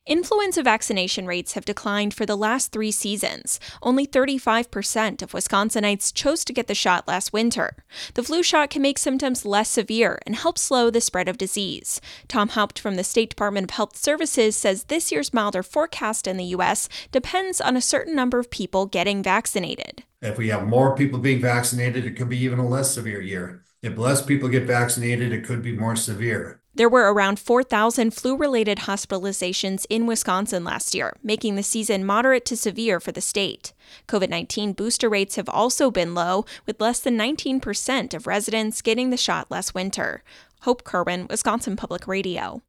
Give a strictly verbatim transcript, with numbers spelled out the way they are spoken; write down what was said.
Influenza vaccination rates have declined for the last three seasons. Only thirty-five percent of Wisconsinites chose to get the shot last winter. The flu shot can make symptoms less severe and help slow the spread of disease. Tom Haupt from the State Department of Health Services says this year's milder forecast in the U S depends on a certain number of people getting vaccinated. If we have more people being vaccinated, it could be even a less severe year. If less people get vaccinated, it could be more severe. There were around four thousand flu-related hospitalizations in Wisconsin last year, making the season moderate to severe for the state. COVID nineteen booster rates have also been low, with less than nineteen percent of residents getting the shot last winter. Hope Kerwin, Wisconsin Public Radio.